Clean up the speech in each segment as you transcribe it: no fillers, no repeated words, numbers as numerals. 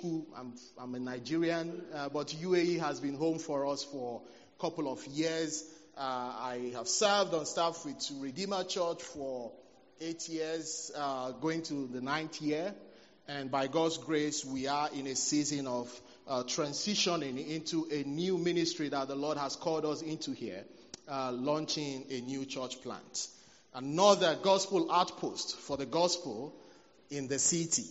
I'm a Nigerian, but UAE has been home for us for a couple of years. I have served on staff with Redeemer Church for 8 years, going to the 9th year. And by God's grace, we are in a season of transitioning into a new ministry that the Lord has called us into here, launching a new church plant. Another gospel outpost for the gospel in the city.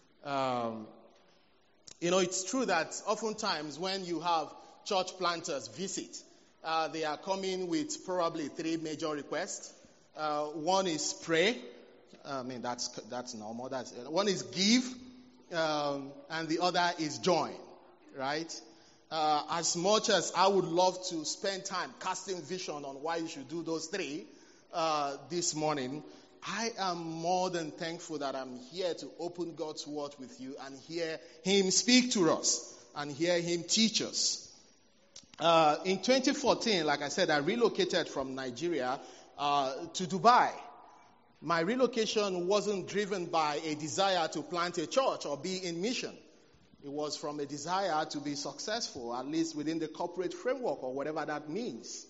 It's true that oftentimes when you have church planters visit, they are coming with probably 3 major requests. One is pray. That's normal. One is give, and the other is join, right? As much as I would love to spend time casting vision on why you should do those 3 this morning, I am more than thankful that I'm here to open God's word with you and hear Him speak to us and hear Him teach us. In 2014, like I said, I relocated from Nigeria to Dubai. My relocation wasn't driven by a desire to plant a church or be in mission. It was from a desire to be successful, at least within the corporate framework or whatever that means.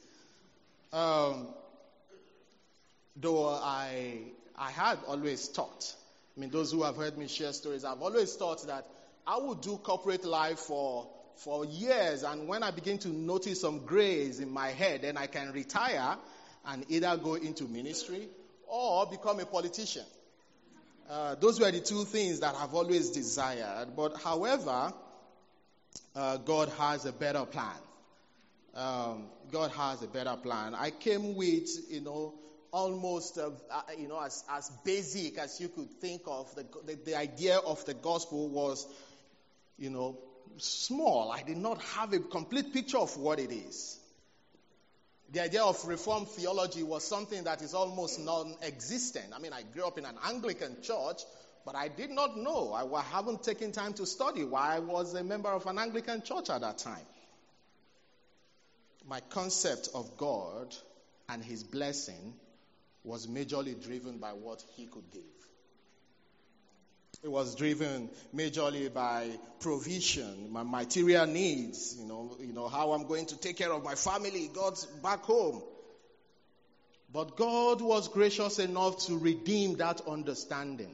Though I had always thought, those who have heard me share stories, I've always thought that I would do corporate life for years, and when I begin to notice some grays in my head, then I can retire and either go into ministry or become a politician. Those were the 2 things that I've always desired. But however, God has a better plan. God has a better plan. I came with, almost, as basic as you could think of. The idea of the gospel was, small. I did not have a complete picture of what it is. The idea of Reformed theology was something that is almost non-existent. I grew up in an Anglican church, but I did not know. I haven't taken time to study why I was a member of an Anglican church at that time. My concept of God and His blessing was majorly driven by what He could give. It was driven majorly by provision, my material needs, how I'm going to take care of my family, God's back home. But God was gracious enough to redeem that understanding.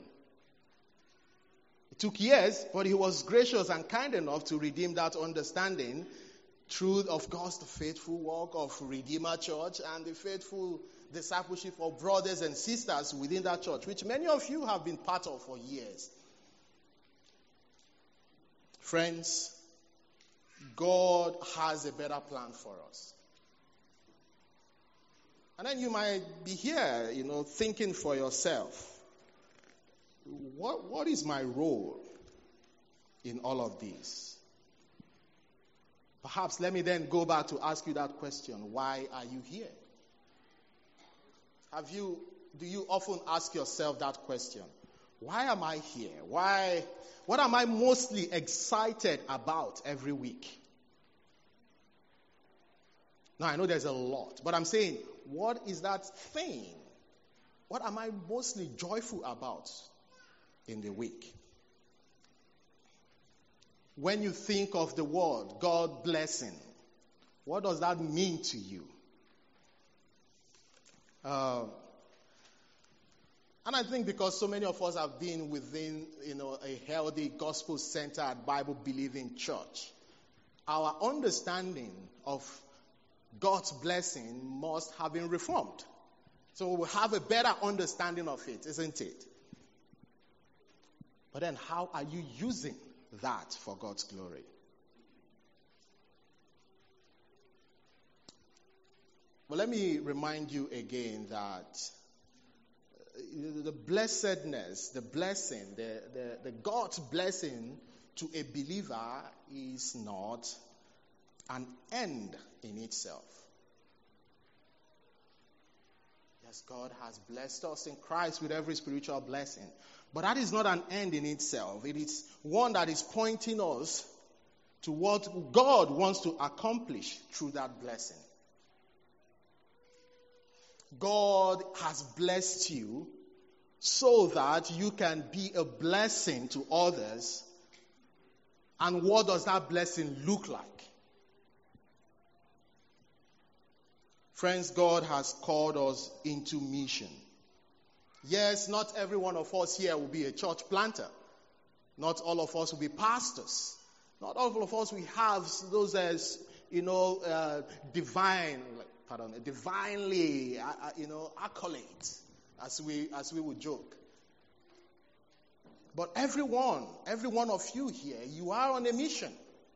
It took years, but He was gracious and kind enough to redeem that understanding through, of course, the faithful work of Redeemer Church and the faithful discipleship of brothers and sisters within that church, which many of you have been part of for years. Friends, God has a better plan for us. And then you might be here, thinking for yourself, what is my role in all of this? Perhaps let me then go back to ask you that question. Why are you here? Do you often ask yourself that question? Why am I here? What am I mostly excited about every week? Now, I know there's a lot, but I'm saying, what is that thing? What am I mostly joyful about in the week? When you think of the word, God blessing, what does that mean to you? And I think because so many of us have been within, a healthy, gospel-centered, Bible-believing church, our understanding of God's blessing must have been reformed. So we'll have a better understanding of it, isn't it? But then how are you using that for God's glory? Well, let me remind you again that the blessedness, the blessing, the God's blessing to a believer is not an end in itself. Yes, God has blessed us in Christ with every spiritual blessing. But that is not an end in itself. It is one that is pointing us to what God wants to accomplish through that blessing. God has blessed you so that you can be a blessing to others And what does that blessing look like? Friends, God has called us into mission. Yes, not every one of us here will be a church planter. Not all of us will be pastors. Not all of us will have those, divinely, accolades, as we would joke. But every one of you here, you are on a mission.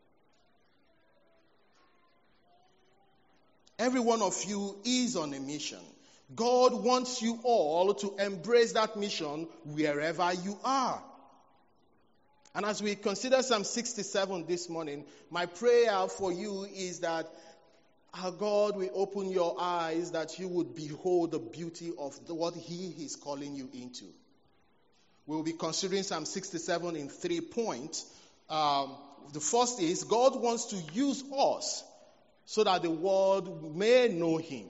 Every one of you is on a mission. God wants you all to embrace that mission wherever you are. And as we consider Psalm 67 this morning, my prayer for you is that our God will open your eyes, that you would behold the beauty of what He is calling you into. We will be considering Psalm 67 in 3 points. The first is, God wants to use us so that the world may know Him.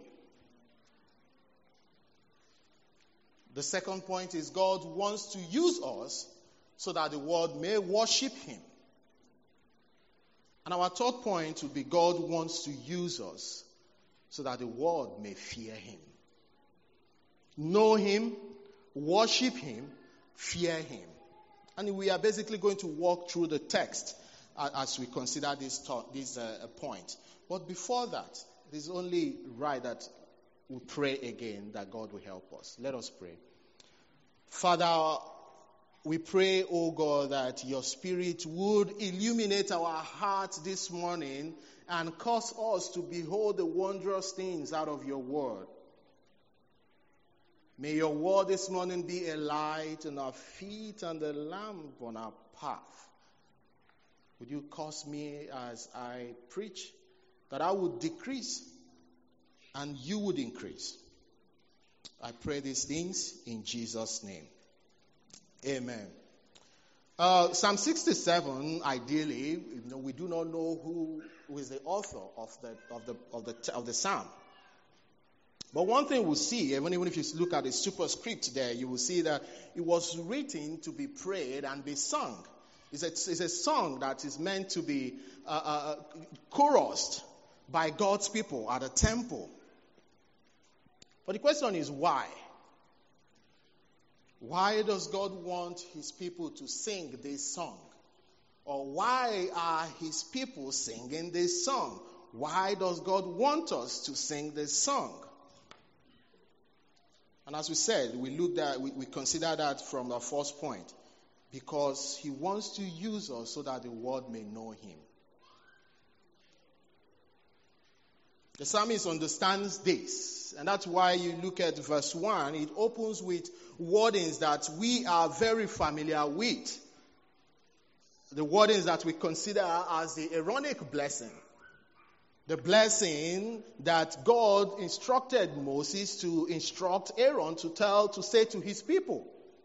The second point is, God wants to use us so that the world may worship Him. And our third point would be, God wants to use us so that the world may fear Him. Know Him, worship Him, fear Him. And we are basically going to walk through the text as we consider this point. But before that, it is only right that we pray again that God will help us. Let us pray. Father, we pray, O God, that your Spirit would illuminate our hearts this morning and cause us to behold the wondrous things out of your word. May your word this morning be a light on our feet and a lamp on our path. Would you cause me as I preach that I would decrease and you would increase? I pray these things in Jesus' name. Amen. Psalm 67, ideally, we do not know who is the author of the psalm. But one thing we'll see, even if you look at the superscript there, you will see that it was written to be prayed and be sung. It's a song that is meant to be chorused by God's people at a temple. But the question is why? Why does God want His people to sing this song? Or why are His people singing this song? Why does God want us to sing this song? And as we said, we consider that from our first point. Because He wants to use us so that the world may know Him. The psalmist understands this, and that's why you look at verse 1. It opens with wordings that we are very familiar with. The wordings that we consider as the Aaronic blessing. The blessing that God instructed Moses to instruct Aaron to say to his people.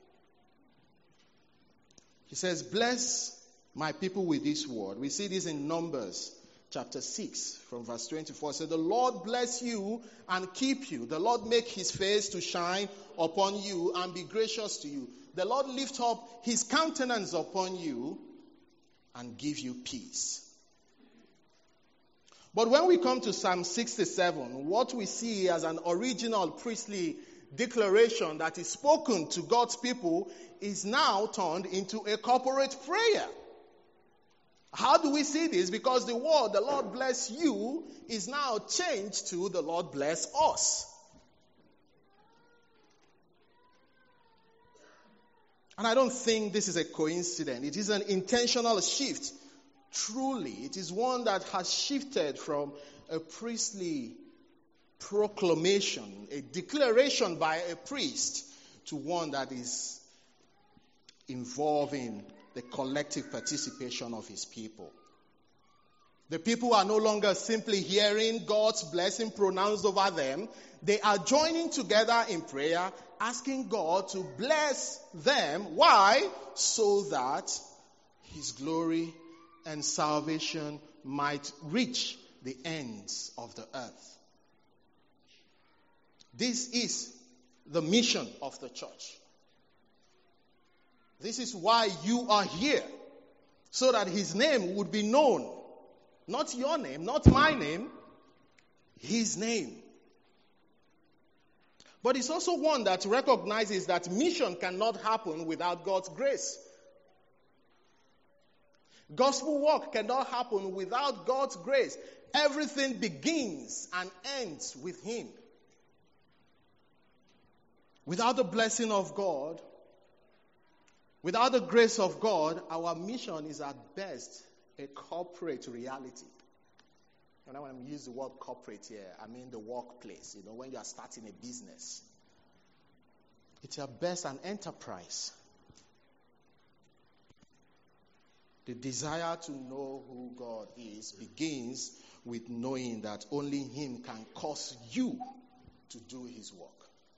He says, bless my people with this word. We see this in Numbers chapter 6 from verse 24. It says, the Lord bless you and keep you. The Lord make His face to shine upon you and be gracious to you. The Lord lift up His countenance upon you and give you peace. But when we come to Psalm 67, what we see as an original priestly declaration that is spoken to God's people is now turned into a corporate prayer. How do we see this? Because the word, the Lord bless you, is now changed to the Lord bless us. And I don't think this is a coincidence. It is an intentional shift. Truly, it is one that has shifted from a priestly proclamation, a declaration by a priest, to one that is involving the collective participation of His people. The people are no longer simply hearing God's blessing pronounced over them. They are joining together in prayer, asking God to bless them. Why? So that His glory and salvation might reach the ends of the earth. This is the mission of the church. This is why you are here. so that his name would be known. Not your name, not my name, his name. But it's also one that recognizes that mission cannot happen without God's grace. Gospel work cannot happen without God's grace. Everything begins and ends with him. Without the blessing of God, without the grace of God, our mission is at best a corporate reality. And when I use the word corporate here, I mean the workplace, when you are starting a business. It's at best an enterprise. The desire to know who God is begins with knowing that only him can cause you to do his work.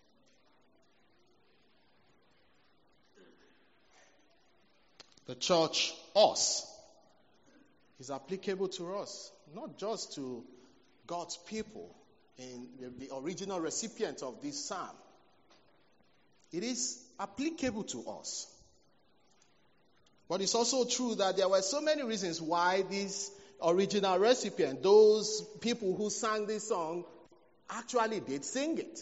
The church, us, is applicable to us, not just to God's people in the original recipient of this psalm. It is applicable to us. But it's also true that there were so many reasons why this original recipient, those people who sang this song, actually did sing it.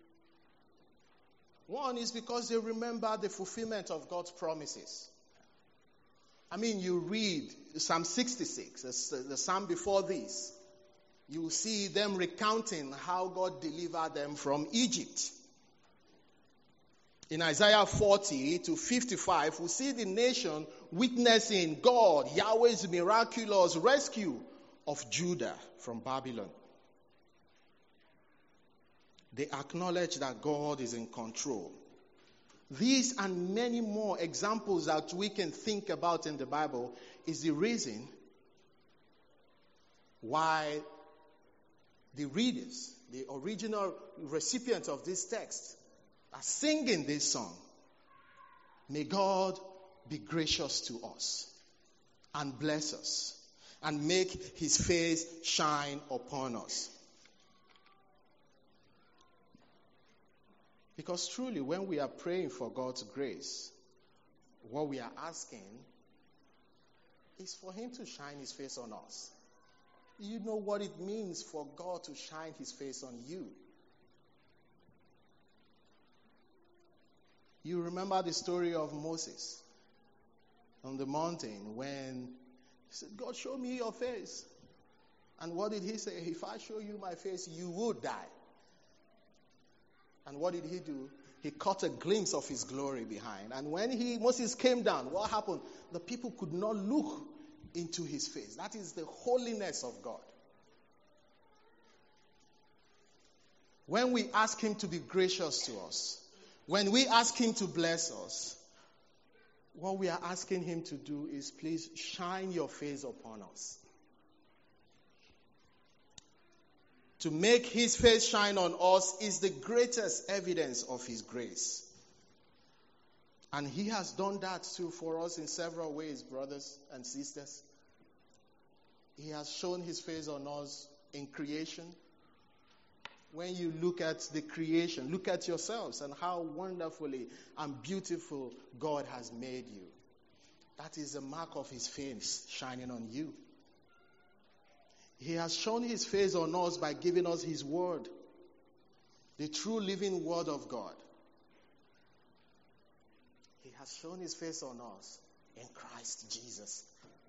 One is because they remember the fulfillment of God's promises. I mean, you read Psalm 66, the psalm before this, you will see them recounting how God delivered them from Egypt. In Isaiah 40 to 55, we see the nation witnessing God, Yahweh's miraculous rescue of Judah from Babylon. They acknowledge that God is in control. These and many more examples that we can think about in the Bible is the reason why the readers, the original recipients of this text, are singing this song. May God be gracious to us and bless us and make his face shine upon us. Because truly, when we are praying for God's grace, what we are asking is for him to shine his face on us. You know what it means for God to shine his face on you. You remember the story of Moses on the mountain when he said, God, show me your face. And what did he say? If I show you my face, you would die. And what did he do? He caught a glimpse of his glory behind. And when Moses came down, what happened? The people could not look into his face. That is the holiness of God. When we ask him to be gracious to us, when we ask him to bless us, what we are asking him to do is, please shine your face upon us. To make his face shine on us is the greatest evidence of his grace. And he has done that too for us in several ways, brothers and sisters. He has shown his face on us in creation. When you look at the creation, look at yourselves and how wonderfully and beautiful God has made you. That is the mark of his face shining on you. He has shown his face on us by giving us his word, the true living word of God. He has shown his face on us in Christ Jesus.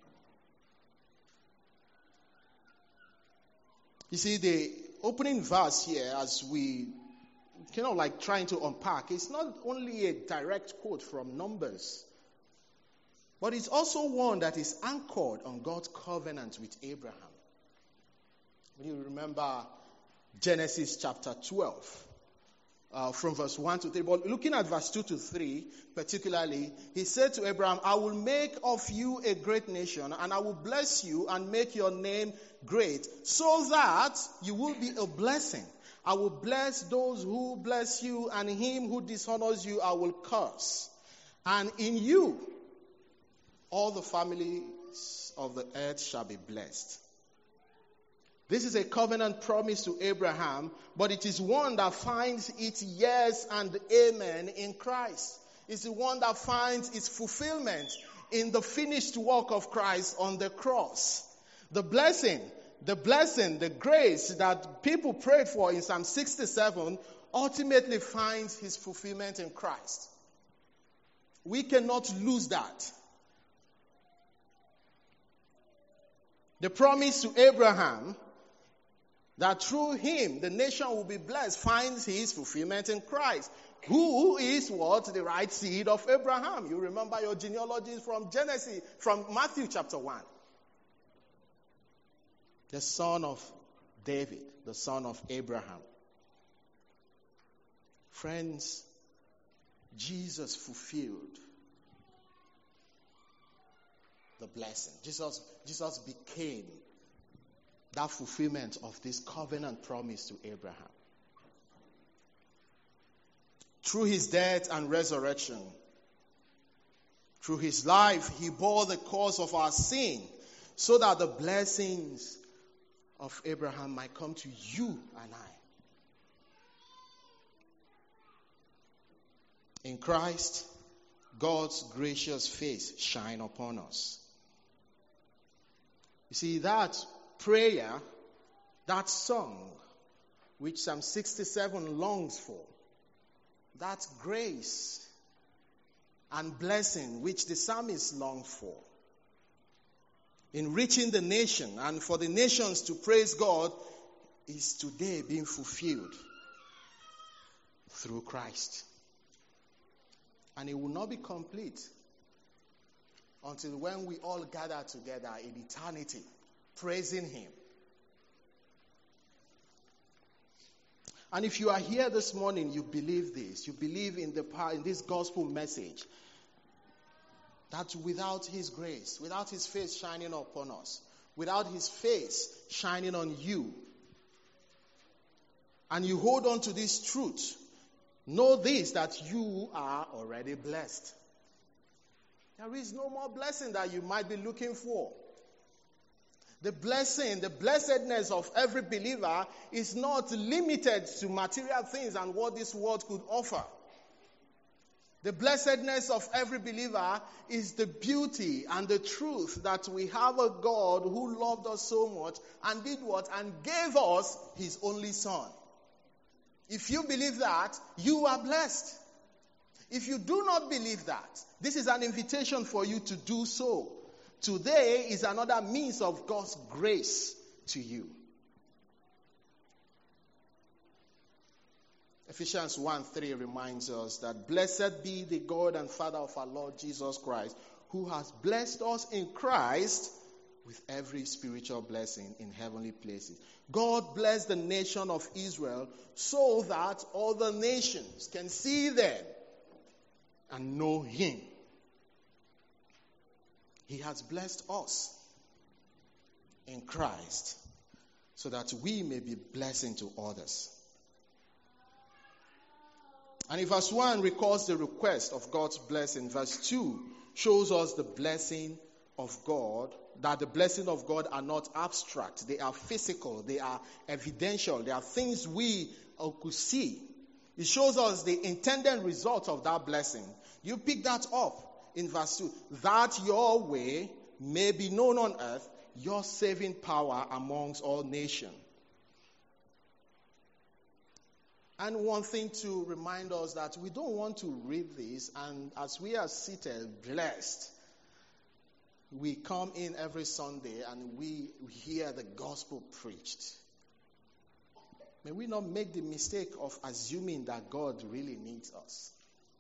You see, the opening verse here, as we trying to unpack, it's not only a direct quote from Numbers, but it's also one that is anchored on God's covenant with Abraham. You remember Genesis chapter 12, from verse 1 to 3. But looking at verse 2 to 3, particularly, he said to Abraham, I will make of you a great nation, and I will bless you and make your name great, so that you will be a blessing. I will bless those who bless you, and him who dishonors you I will curse. And in you all the families of the earth shall be blessed. This is a covenant promise to Abraham, but it is one that finds its yes and amen in Christ. It's the one that finds its fulfillment in the finished work of Christ on the cross. The blessing, the grace that people prayed for in Psalm 67 ultimately finds his fulfillment in Christ. We cannot lose that. The promise to Abraham that through him the nation will be blessed finds his fulfillment in Christ, who is what? The right seed of Abraham. You remember your genealogies from Genesis, from Matthew chapter 1. The son of David, the son of Abraham. Friends, Jesus fulfilled the blessing. Jesus became that fulfillment of this covenant promise to Abraham. Through his death and resurrection, through his life, he bore the cause of our sin so that the blessings of Abraham might come to you and I. In Christ, God's gracious face shine upon us. You see, that prayer, that song, which Psalm 67 longs for, that grace and blessing which the psalmist longed for, in reaching the nation and for the nations to praise God, is today being fulfilled through Christ. And it will not be complete until when we all gather together in eternity, praising him. And if you are here this morning, you believe this. You believe in the power, in this gospel message, that without his grace, without his face shining upon us, without his face shining on you, and you hold on to this truth, know this, that you are already blessed. There is no more blessing that you might be looking for. The blessing, the blessedness of every believer is not limited to material things and what this world could offer. The blessedness of every believer is the beauty and the truth that we have a God who loved us so much and did what? And gave us his only son. If you believe that, you are blessed. If you do not believe that, this is an invitation for you to do so. Today is another means of God's grace to you. Ephesians 1:3 reminds us that blessed be the God and Father of our Lord Jesus Christ, who has blessed us in Christ with every spiritual blessing in heavenly places. God blessed the nation of Israel so that other nations can see them and know him. He has blessed us in Christ so that we may be blessing to others. And in verse 1 records the request of God's blessing. Verse 2 shows us the blessing of God, that the blessing of God are not abstract. They are physical. They are evidential. They are things we could see. It shows us the intended result of that blessing. You pick that up in verse 2. That your way may be known on earth, your saving power amongst all nations. And one thing to remind us that we don't want to read this and as we are seated, blessed, we come in every Sunday and we hear the gospel preached. May we not make the mistake of assuming that God really needs us.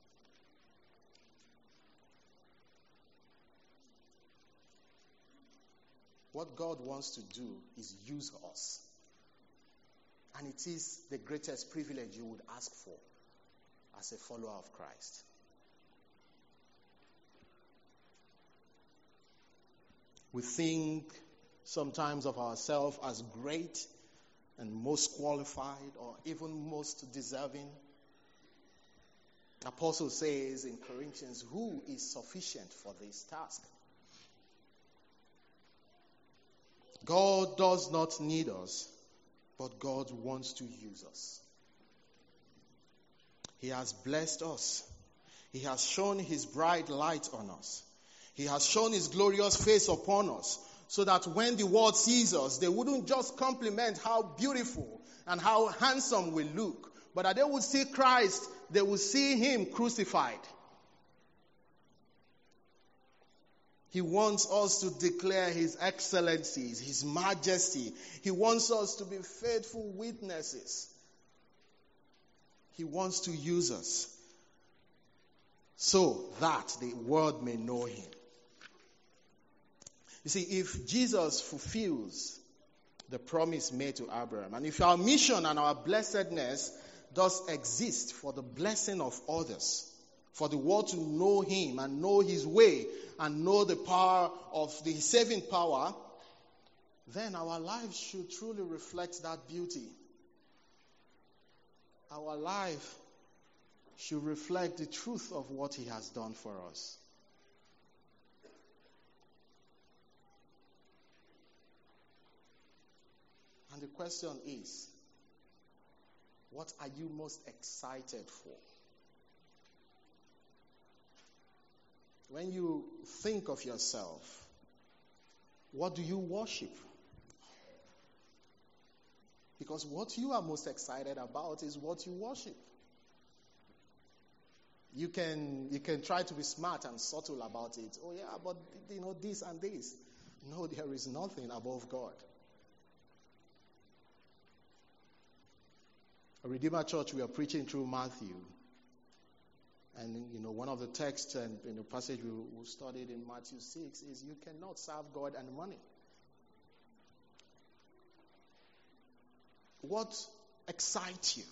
What God wants to do is use us. And it is the greatest privilege you would ask for as a follower of Christ. We think sometimes of ourselves as great and most qualified or even most deserving. The apostle says in Corinthians, who is sufficient for this task? God does not need us, but God wants to use us. He has blessed us. He has shone his bright light on us. He has shown his glorious face upon us, so that when the world sees us, they wouldn't just compliment how beautiful and how handsome we look, but that they would see Christ, they would see him crucified. He wants us to declare his excellencies, his majesty. He wants us to be faithful witnesses. He wants to use us so that the world may know him. You see, if Jesus fulfills the promise made to Abraham, and if our mission and our blessedness does exist for the blessing of others, for the world to know him and know his way and know the power of the saving power, then our lives should truly reflect that beauty. Our life should reflect the truth of what he has done for us. And the question is, what are you most excited for? When you think of yourself, what do you worship? Because what you are most excited about is what you worship. You can try to be smart and subtle about it. Oh yeah, but this and this. No, there is nothing above God. At Redeemer Church, we are preaching through Matthew. And, one of the texts and in the passage we studied in Matthew 6 is you cannot serve God and money. What excites you?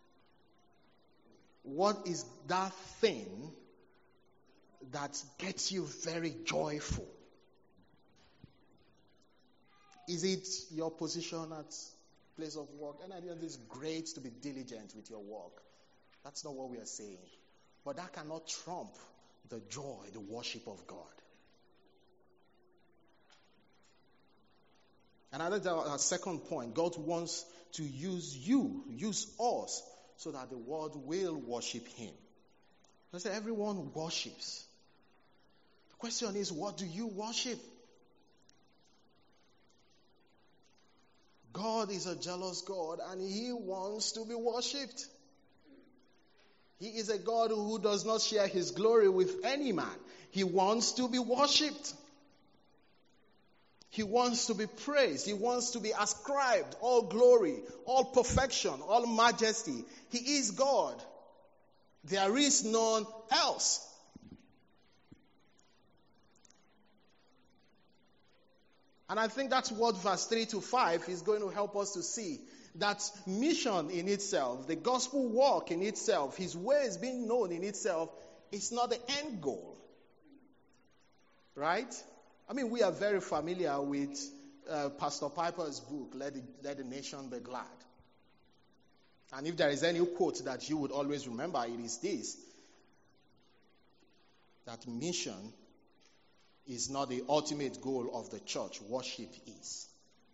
What is that thing that gets you very joyful? Is it your position at place of work? And it's great to be diligent with your work. That's not what we are saying. But that cannot trump the joy, the worship of God. And I think our second point, God wants to use us, so that the world will worship him. Let's say everyone worships. The question is, what do you worship? God is a jealous God, and he wants to be worshipped. He is a God who does not share his glory with any man. He wants to be worshipped. He wants to be praised. He wants to be ascribed all glory, all perfection, all majesty. He is God. There is none else. And I think that's what verse 3 to 5 is going to help us to see. That mission in itself, the gospel work in itself, his ways being known in itself, is not the end goal. Right? I mean, we are very familiar with Pastor Piper's book, Let the Nation Be Glad. And if there is any quote that you would always remember, it is this: that mission is not the ultimate goal of the church. Worship is.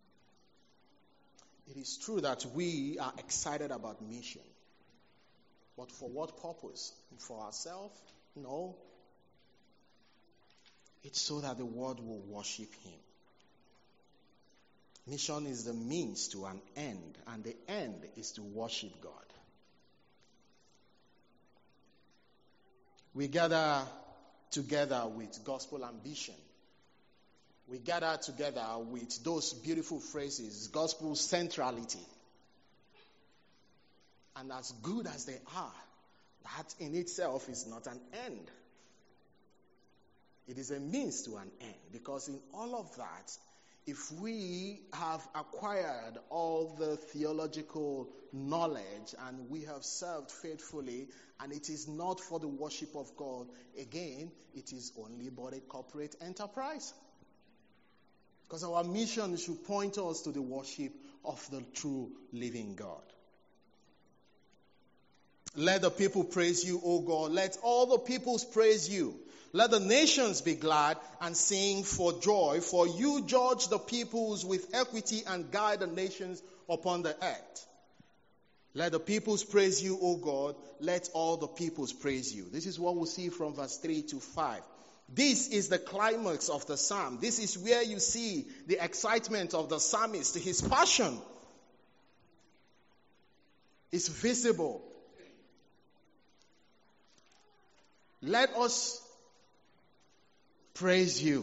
It is true that we are excited about mission. But for what purpose? For ourselves? No. It's so that the world will worship him. Mission is the means to an end, and the end is to worship God. We gather together with gospel ambition. We gather together with those beautiful phrases, gospel centrality. And as good as they are, that in itself is not an end. It is a means to an end, because in all of that, if we have acquired all the theological knowledge and we have served faithfully, and it is not for the worship of God, again, it is only but a corporate enterprise. Because our mission should point us to the worship of the true living God. Let the people praise you, O God. Let all the peoples praise you. Let the nations be glad and sing for joy, for you judge the peoples with equity and guide the nations upon the earth. Let the peoples praise you, O God. Let all the peoples praise you. This is what we see from verse 3 to 5. This is the climax of the psalm. This is where you see the excitement of the psalmist. His passion is visible. Let us praise you.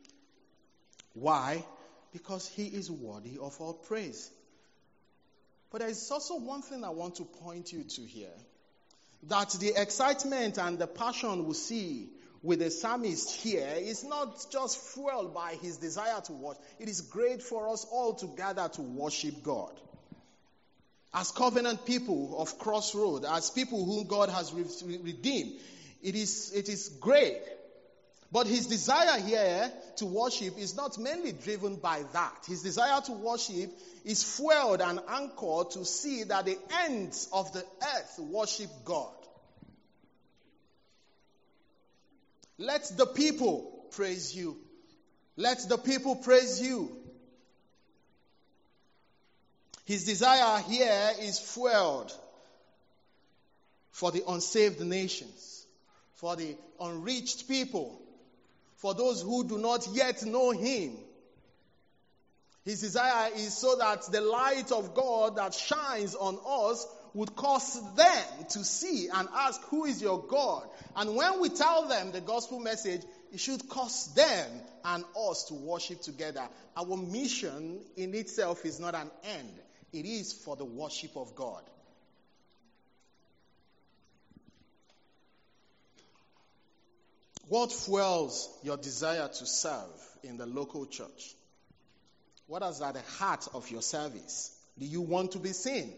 Why? Because he is worthy of all praise. But there is also one thing I want to point you to here. That the excitement and the passion we see with the psalmist here is not just fueled by his desire to worship. It is great for us all to gather to worship God. As covenant people of Crossroad, as people whom God has redeemed, it is great. But his desire here to worship is not mainly driven by that. His desire to worship is fueled and anchored to see that the ends of the earth worship God. Let the people praise you. Let the people praise you. His desire here is fueled for the unsaved nations, for the unreached people, for those who do not yet know him. His desire is so that the light of God that shines on us would cause them to see and ask, who is your God? And when we tell them the gospel message, it should cause them and us to worship together. Our mission in itself is not an end. It is for the worship of God. What fuels your desire to serve in the local church? What is at the heart of your service? Do you want to be seen?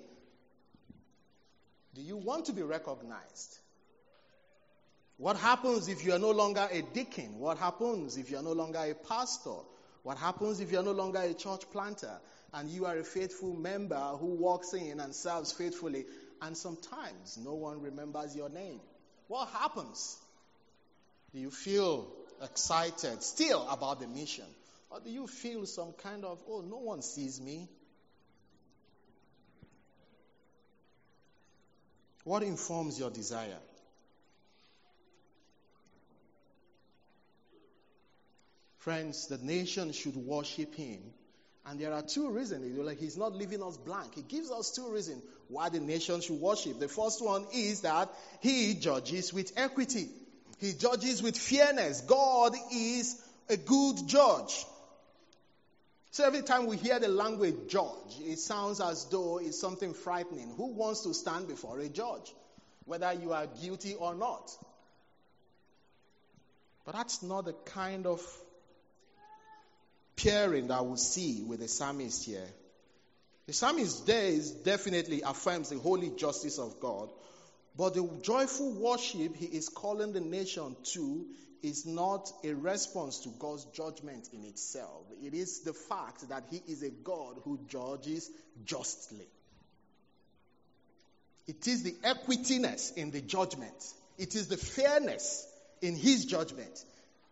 Do you want to be recognized? What happens if you are no longer a deacon? What happens if you are no longer a pastor? What happens if you are no longer a church planter and you are a faithful member who walks in and serves faithfully and sometimes no one remembers your name? What happens? Do you feel excited still about the mission? Or do you feel some kind of, oh, no one sees me? What informs your desire? Friends, the nation should worship him. And there are two reasons. He's not leaving us blank. He gives us two reasons why the nation should worship. The first one is that he judges with equity. He judges with fairness. God is a good judge. So every time we hear the language judge, it sounds as though it's something frightening. Who wants to stand before a judge? Whether you are guilty or not. But that's not the kind of pairing that we see with the psalmist here. The psalmist there definitely affirms the holy justice of God. But the joyful worship he is calling the nation to is not a response to God's judgment in itself. It is the fact that he is a God who judges justly. It is the equityness in the judgment. It is the fairness in his judgment.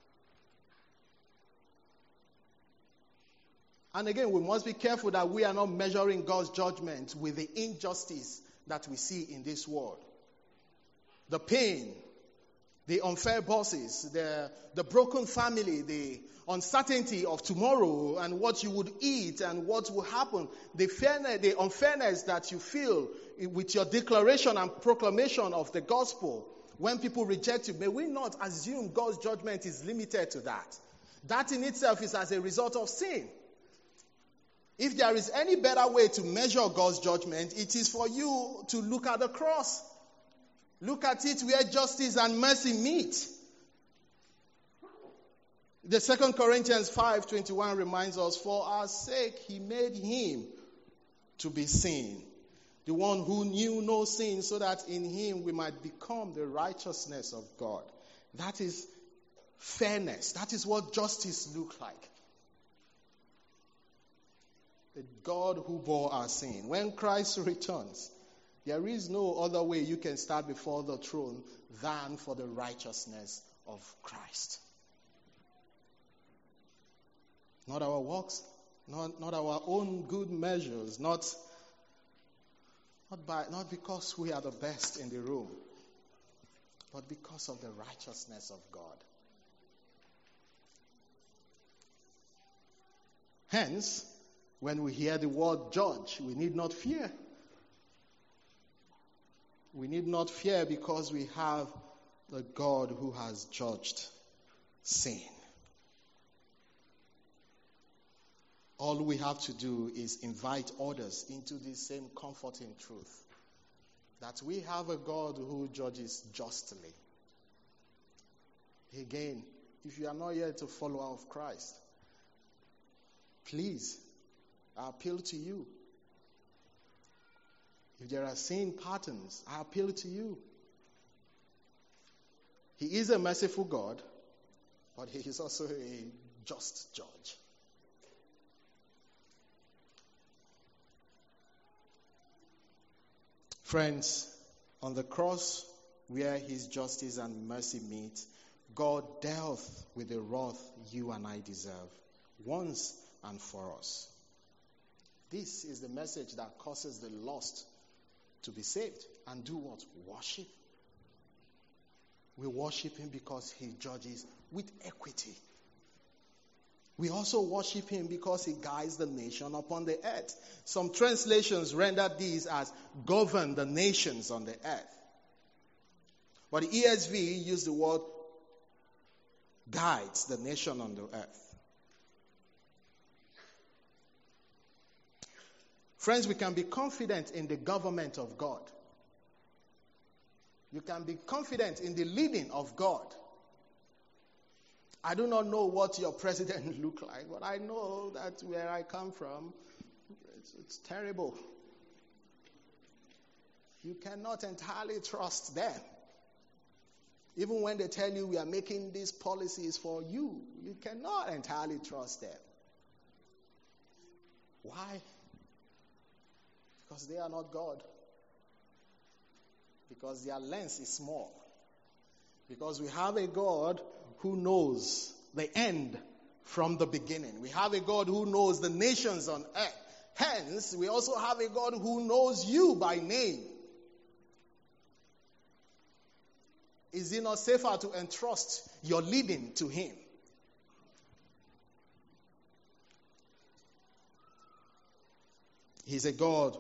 And again, we must be careful that we are not measuring God's judgment with the injustice that we see in this world. The pain, the unfair bosses, the broken family, the uncertainty of tomorrow and what you would eat and what will happen, the unfairness that you feel with your declaration and proclamation of the gospel when people reject you. May we not assume God's judgment is limited to that. That in itself is as a result of sin. If there is any better way to measure God's judgment, it is for you to look at the cross. Look at it where justice and mercy meet. The 2 Corinthians 5:21 reminds us, for our sake he made him to be sin, the one who knew no sin, so that in him we might become the righteousness of God. That is fairness. That is what justice looks like. The God who bore our sin. When Christ returns, there is no other way you can stand before the throne than for the righteousness of Christ. Not our works, not our own good measures, not because we are the best in the room, but because of the righteousness of God. Hence, when we hear the word judge, we need not fear. We need not fear because we have the God who has judged sin. All we have to do is invite others into this same comforting truth, that we have a God who judges justly. Again, if you are not yet a follower of Christ, please, I appeal to you. If there are sin patterns, I appeal to you. He is a merciful God, but he is also a just judge. Friends, on the cross where his justice and mercy meet, God dealt with the wrath you and I deserve, once and for us. This is the message that causes the lost to be saved and do what? Worship. We worship him because he judges with equity. We also worship him because he guides the nation upon the earth. Some translations render these as govern the nations on the earth. But the ESV used the word guides the nation on the earth. Friends, we can be confident in the government of God. You can be confident in the leading of God. I do not know what your president look like, but I know that where I come from, it's terrible. You cannot entirely trust them. Even when they tell you we are making these policies for you, you cannot entirely trust them. Why? Because they are not God. Because their lens is small. Because we have a God who knows the end from the beginning. We have a God who knows the nations on earth. Hence, we also have a God who knows you by name. Is it not safer to entrust your leading to him? He's a God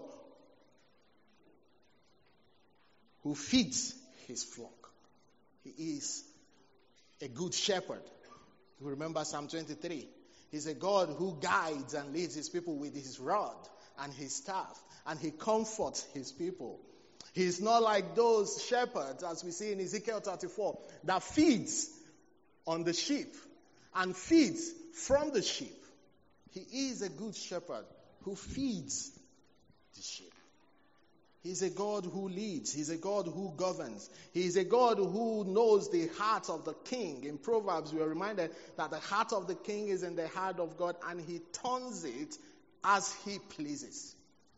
who feeds his flock. He is a good shepherd. You remember Psalm 23. He's a God who guides and leads his people with his rod and his staff, and he comforts his people. He's not like those shepherds, as we see in Ezekiel 34, that feeds on the sheep and feeds from the sheep. He is a good shepherd who feeds the sheep. He's a God who leads. He's a God who governs. He's a God who knows the heart of the king. In Proverbs, we are reminded that the heart of the king is in the heart of God, and he turns it as he pleases.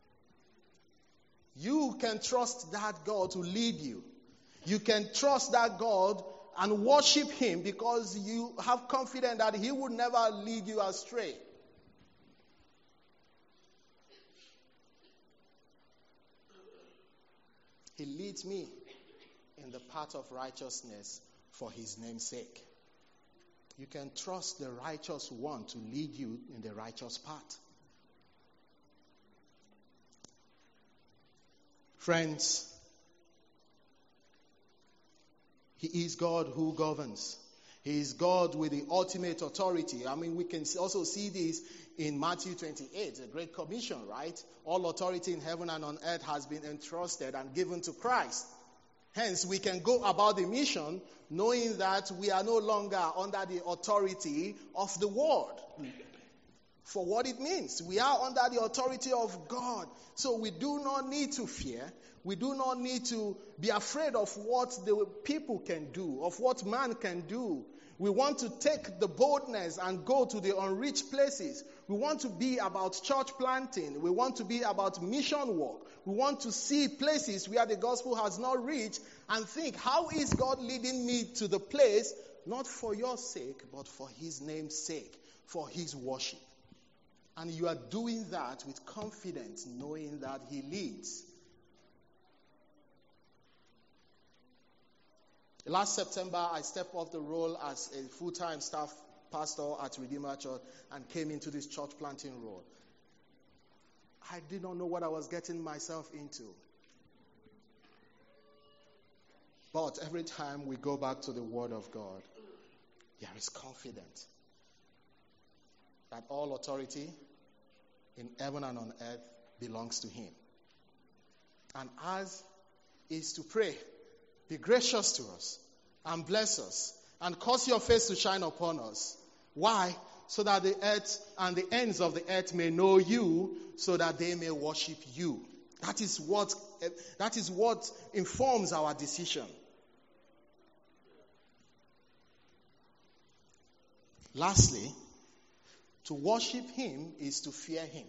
You can trust that God to lead you. You can trust that God and worship him because you have confidence that he will never lead you astray. He leads me in the path of righteousness for his name's sake. You can trust the righteous one to lead you in the righteous path. Friends, he is God who governs. He is God with the ultimate authority. I mean, we can also see this in Matthew 28, the Great Commission, right? All authority in heaven and on earth has been entrusted and given to Christ. Hence, we can go about the mission knowing that we are no longer under the authority of the world. For what it means, we are under the authority of God. So we do not need to fear. We do not need to be afraid of what the people can do, of what man can do. We want to take the boldness and go to the unreached places. We want to be about church planting. We want to be about mission work. We want to see places where the gospel has not reached and think, how is God leading me to the place, not for your sake, but for his name's sake, for his worship. And you are doing that with confidence, knowing that he leads. Last September, I stepped off the role as a full-time staff pastor at Redeemer Church and came into this church planting role. I did not know what I was getting myself into. But every time we go back to the Word of God, there is confidence that all authority in heaven and on earth belongs to Him. And as is to pray, be gracious to us and bless us and cause your face to shine upon us. Why? So that the earth and the ends of the earth may know you, so that they may worship you. That is what informs our decision. Lastly, to worship Him is to fear Him.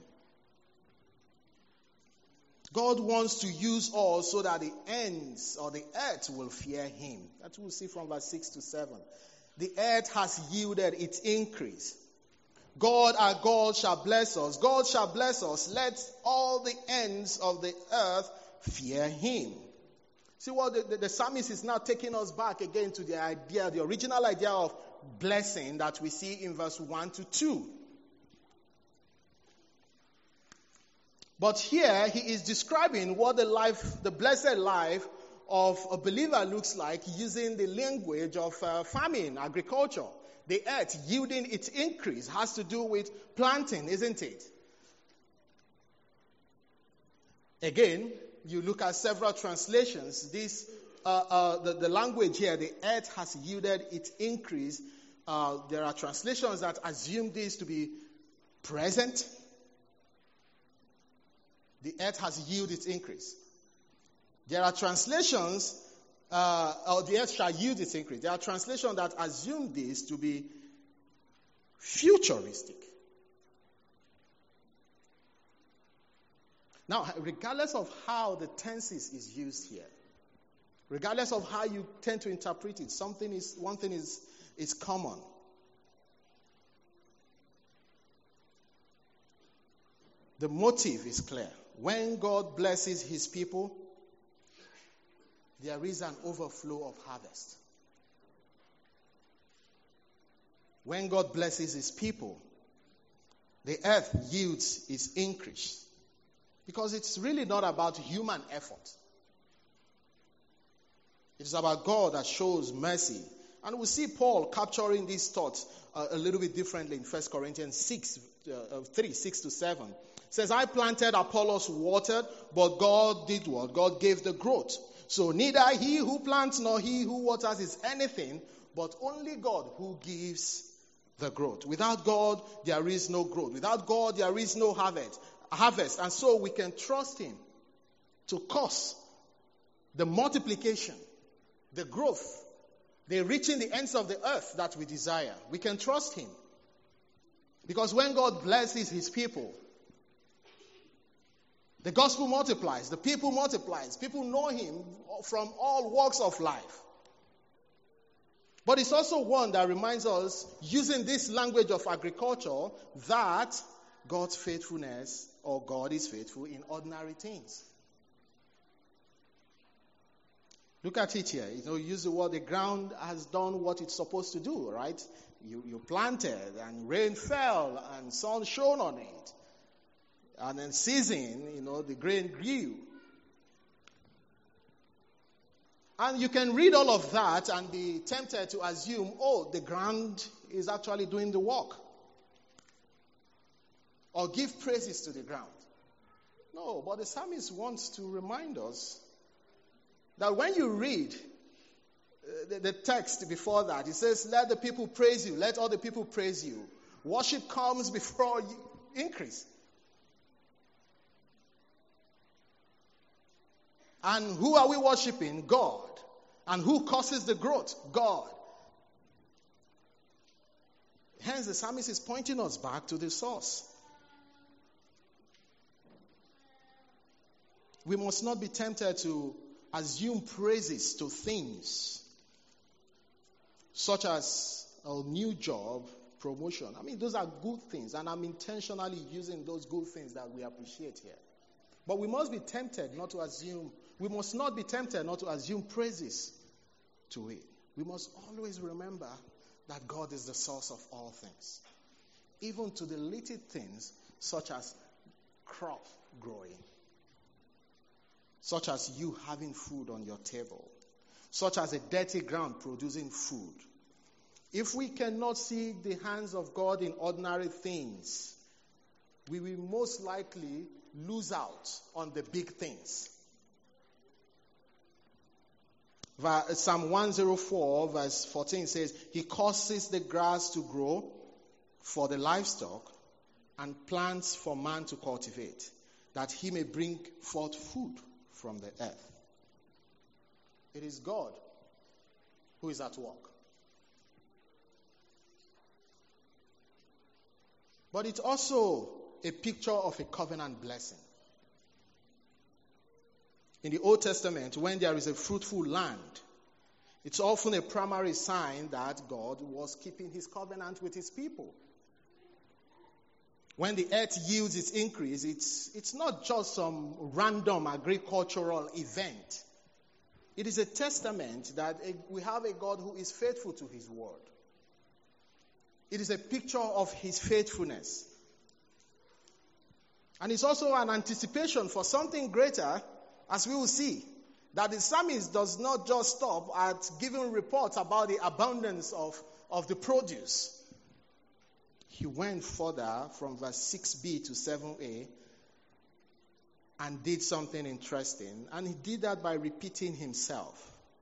God wants to use us so that the ends or the earth will fear Him. That we'll see from verse 6 to 7. The earth has yielded its increase. God our God shall bless us. God shall bless us. Let all the ends of the earth fear Him. See what the psalmist is now taking us back again to the original idea of blessing that we see in verse 1 to 2. But here he is describing what the blessed life of a believer looks like using the language of farming, agriculture. The earth yielding its increase has to do with planting, isn't it? Again, you look at several translations. The language here, the earth has yielded its increase. There are translations that assume this to be present. The earth has yielded its increase. There are translations, or the earth shall yield its increase. There are translations that assume this to be futuristic. Now, regardless of how the tenses is used here, regardless of how you tend to interpret it, one thing is common. The motive is clear. When God blesses His people, there is an overflow of harvest. When God blesses His people, the earth yields its increase. Because it's really not about human effort. It's about God that shows mercy. And we see Paul capturing these thoughts a little bit differently in 1 Corinthians 3, 6 to 7. It says, I planted, Apollos watered, but God did what? God gave the growth. So neither he who plants nor he who waters is anything, but only God who gives the growth. Without God, there is no growth. Without God, there is no harvest. And so we can trust Him to cause the multiplication, the growth, the reaching the ends of the earth that we desire. We can trust Him. Because when God blesses His people, the gospel multiplies, the people multiplies. People know Him from all walks of life. But it's also one that reminds us, using this language of agriculture, that God's faithfulness, or God is faithful in ordinary things. Look at it here. You use the word, the ground has done what it's supposed to do, right? You planted, and rain fell, and sun shone on it. And then season, the grain grew. And you can read all of that and be tempted to assume, the ground is actually doing the work. Or give praises to the ground. No, but the psalmist wants to remind us that when you read the text before that, it says, let the people praise you, let all the people praise you. Worship comes before increase. And who are we worshiping? God. And who causes the growth? God. Hence, the psalmist is pointing us back to the source. We must not be tempted to assume praises to things such as a new job, promotion. Those are good things, and I'm intentionally using those good things that we appreciate here. But we must be tempted not to assume, we must not be tempted not to assume praises to it. We must always remember that God is the source of all things, even to the little things such as crop growing, such as you having food on your table, such as a dirty ground producing food. If we cannot see the hands of God in ordinary things, we will most likely lose out on the big things. Psalm 104 verse 14 says, He causes the grass to grow for the livestock and plants for man to cultivate, that he may bring forth food from the earth. It is God who is at work. But it's also a picture of a covenant blessing. In the Old Testament, when there is a fruitful land, it's often a primary sign that God was keeping his covenant with his people. When the earth yields its increase, it's not just some random agricultural event. It is a testament that we have a God who is faithful to his word. It is a picture of his faithfulness. And it's also an anticipation for something greater, as we will see, that the psalmist does not just stop at giving reports about the abundance of the produce. He went further from verse 6b to 7a and did something interesting. And he did that by repeating himself.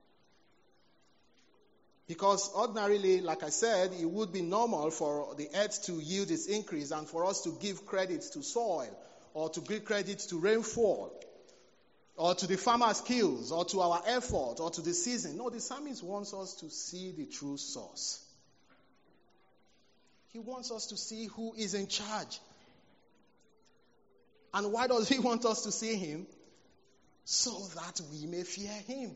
Because ordinarily, like I said, it would be normal for the earth to yield its increase and for us to give credit to soil or to give credit to rainfall or to the farmer's skills or to our effort or to the season. No, the psalmist wants us to see the true source. He wants us to see who is in charge. And why does he want us to see him? So that we may fear him.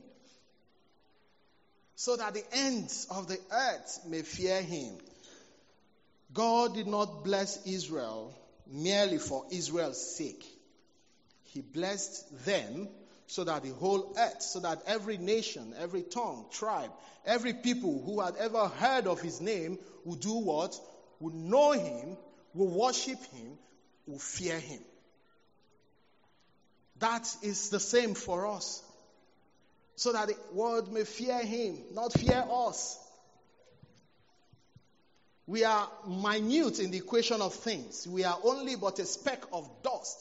So that the ends of the earth may fear him. God did not bless Israel merely for Israel's sake. He blessed them so that the whole earth, so that every nation, every tongue, tribe, every people who had ever heard of his name would do what? Would know him, will worship him, will fear him. That is the same for us. So that the world may fear him, not fear us. We are minute in the equation of things. We are only but a speck of dust.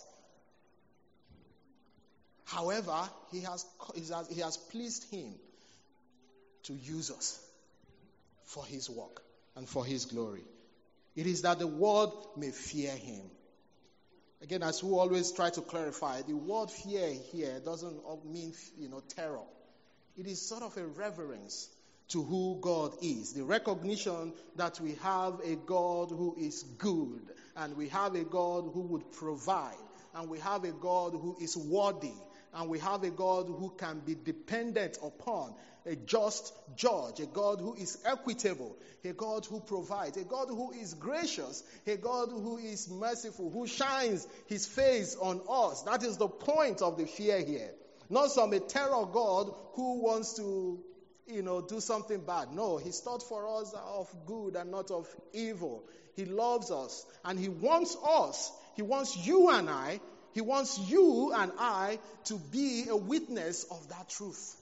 However, he has pleased him to use us for his work and for his glory. It is that the world may fear him. Again, as we always try to clarify, the word fear here doesn't mean, terror. It is sort of a reverence to who God is. The recognition that we have a God who is good, and we have a God who would provide, and we have a God who is worthy, and we have a God who can be dependent upon, a just judge, a God who is equitable, a God who provides, a God who is gracious, a God who is merciful, who shines his face on us. That is the point of the fear here. Not some terror God who wants to, do something bad. No, he's thought for us of good and not of evil. He loves us and he wants us. He wants you and I. He wants you and I to be a witness of that truth.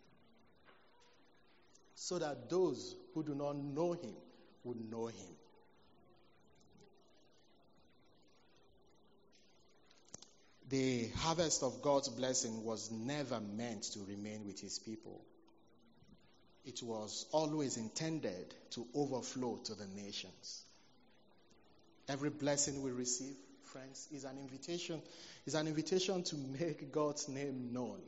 So that those who do not know him would know him. The harvest of God's blessing was never meant to remain with his people. It was always intended to overflow to the nations. Every blessing we receive, friends, is an invitation to make God's name known.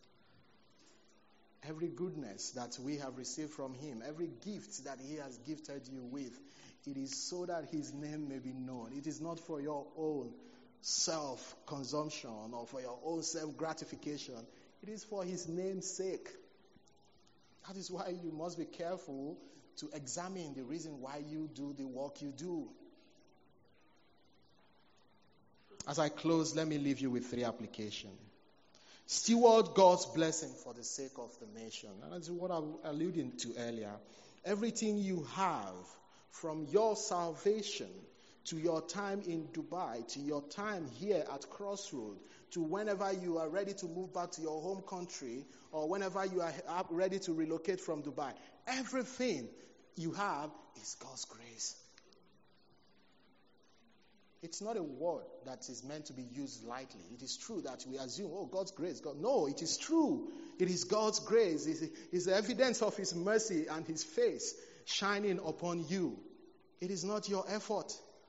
Every goodness that we have received from him, every gift that he has gifted you with, it is so that his name may be known. It is not for your own self-consumption or for your own self-gratification. It is for his name's sake. That is why you must be careful to examine the reason why you do the work you do. As I close, let me leave you with 3 applications. Steward God's blessing for the sake of the nation. And that's what I was alluding to earlier. everything you have, from your salvation to your time in Dubai, to your time here at Crossroad, to whenever you are ready to move back to your home country, or whenever you are ready to relocate from Dubai, everything you have is God's grace. It's not a word that is meant to be used lightly. It is true that we assume, oh, God's grace. God. No, it is true. It is God's grace. It's the evidence of His mercy and His face shining upon you. It is not your effort.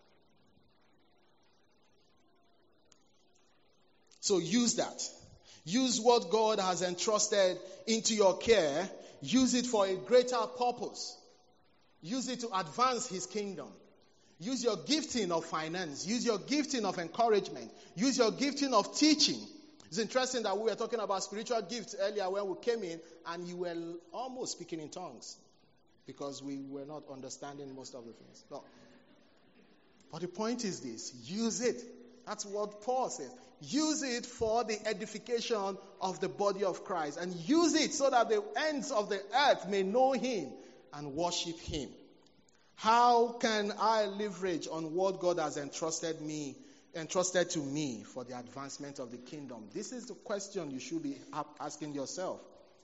So use that. Use what God has entrusted into your care. Use it for a greater purpose. Use it to advance His kingdom. Use your gifting of finance. Use your gifting of encouragement. Use your gifting of teaching. It's interesting that we were talking about spiritual gifts earlier when we came in, and you were almost speaking in tongues because we were not understanding most of the things. No. But the point is this: use it. That's what Paul says. Use it for the edification of the body of Christ, and use it so that the ends of the earth may know Him and worship Him. How can I leverage on what God has entrusted to me for the advancement of the kingdom? This is the question you should be asking yourself.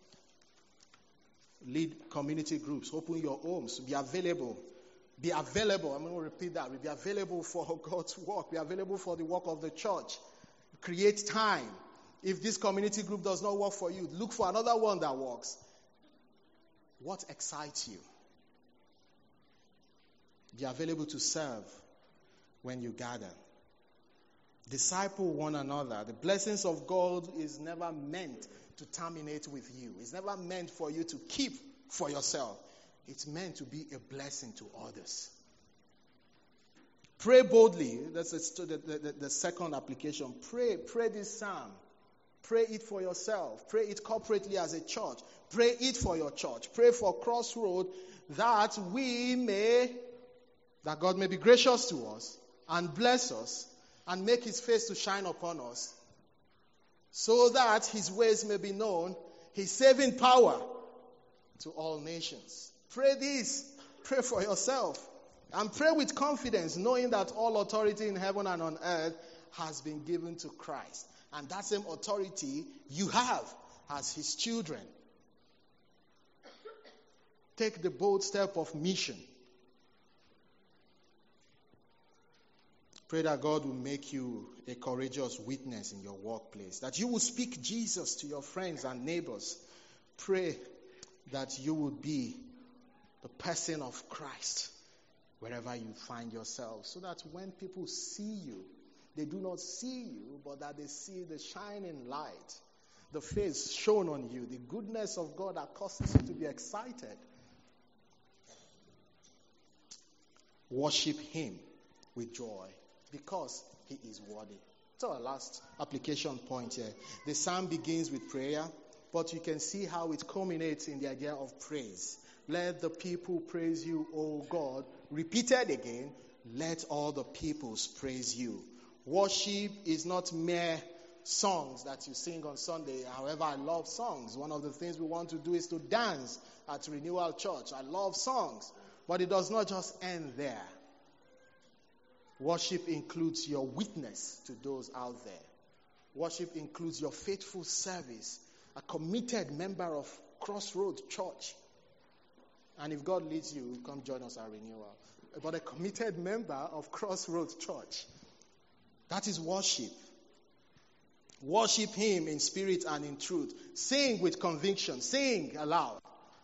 Lead community groups. Open your homes. Be available. Be available. I'm going to repeat that. Be available for God's work. Be available for the work of the church. Create time. If this community group does not work for you, look for another one that works. What excites you? Be available to serve when you gather. Disciple one another. The blessings of God is never meant to terminate with you. It's never meant for you to keep for yourself. It's meant to be a blessing to others. Pray boldly. That's the second application. Pray this psalm. Pray it for yourself. Pray it corporately as a church. Pray it for your church. Pray for Crossroad that God may be gracious to us and bless us and make His face to shine upon us, so that His ways may be known, His saving power to all nations. Pray this. Pray for yourself. And pray with confidence, knowing that all authority in heaven and on earth has been given to Christ. And that same authority you have as His children. Take the bold step of mission. Pray that God will make you a courageous witness in your workplace, that you will speak Jesus to your friends and neighbors. Pray that you will be the person of Christ wherever you find yourself, so that when people see you, they do not see you, but that they see the shining light, the face shown on you, the goodness of God that causes you to be excited. Worship Him with joy, because He is worthy. So our last application point here. The psalm begins with prayer, but you can see how it culminates in the idea of praise. Let the people praise you, O God. Repeated again, let all the peoples praise you. Worship is not mere songs that you sing on Sunday. However, I love songs. One of the things we want to do is to dance at Renewal Church. I love songs. But it does not just end there. Worship includes your witness to those out there. Worship includes your faithful service, a committed member of Crossroad Church. And if God leads you, come join us at Renewal. But a committed member of Crossroad Church. That is worship. Worship Him in spirit and in truth. Sing with conviction. Sing aloud.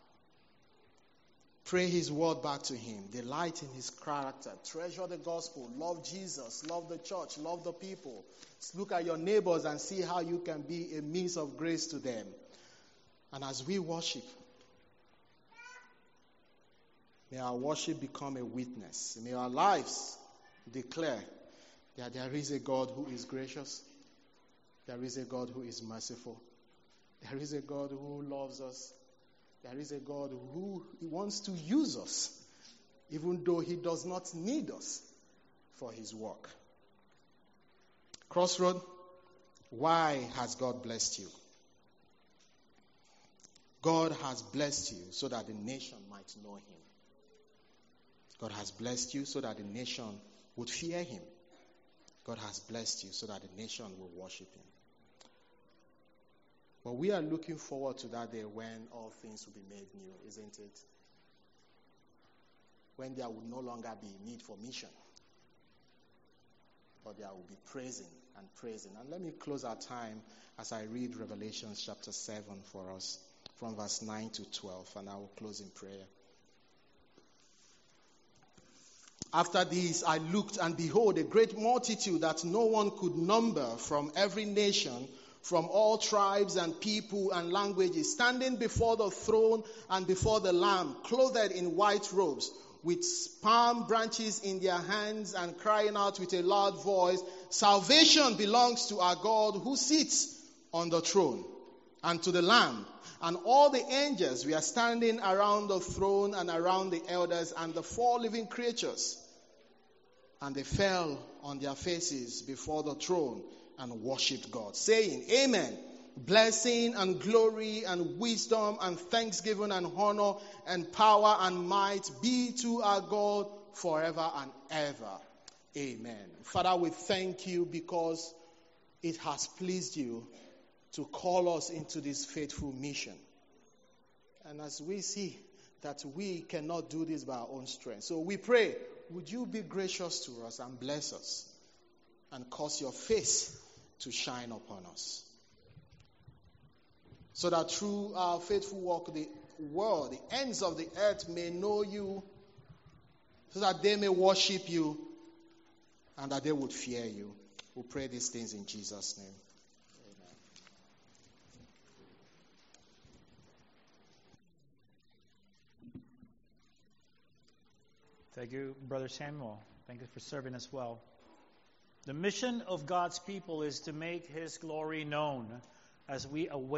Pray His word back to Him. Delight in His character. Treasure the gospel. Love Jesus. Love the church. Love the people. Look at your neighbors and see how you can be a means of grace to them. And as we worship, may our worship become a witness. May our lives declare that there is a God who is gracious. There is a God who is merciful. There is a God who loves us. There is a God who wants to use us, even though He does not need us for His work. Crossroad, why has God blessed you? God has blessed you so that the nation might know him. God has blessed you so that the nation would fear him. God has blessed you so that the nation will worship him. But we are looking forward to that day when all things will be made new, isn't it? When there will no longer be need for mission, but there will be praising and praising. And let me close our time as I read Revelation chapter 7 for us, from verse 9 to 12, and I will close in prayer. After this, I looked, and behold, a great multitude that no one could number, from every nation, from all tribes and people and languages, standing before the throne and before the Lamb, clothed in white robes, with palm branches in their hands, and crying out with a loud voice, "Salvation belongs to our God who sits on the throne, and to the Lamb." And all the angels were standing around the throne and around the elders and the 4 living creatures. And they fell on their faces before the throne and worshipped God, saying, "Amen. Blessing and glory and wisdom and thanksgiving and honor and power and might be to our God forever and ever. Amen." Father, we thank you because it has pleased you to call us into this faithful mission. And as we see that we cannot do this by our own strength, so we pray, would you be gracious to us and bless us and cause your face to shine upon us, so that through our faithful work, the world, the ends of the earth may know you, so that they may worship you and that they would fear you. We pray these things in Jesus' name. Amen. Thank you, Brother Samuel. Thank you for serving us well. The mission of God's people is to make his glory known as we await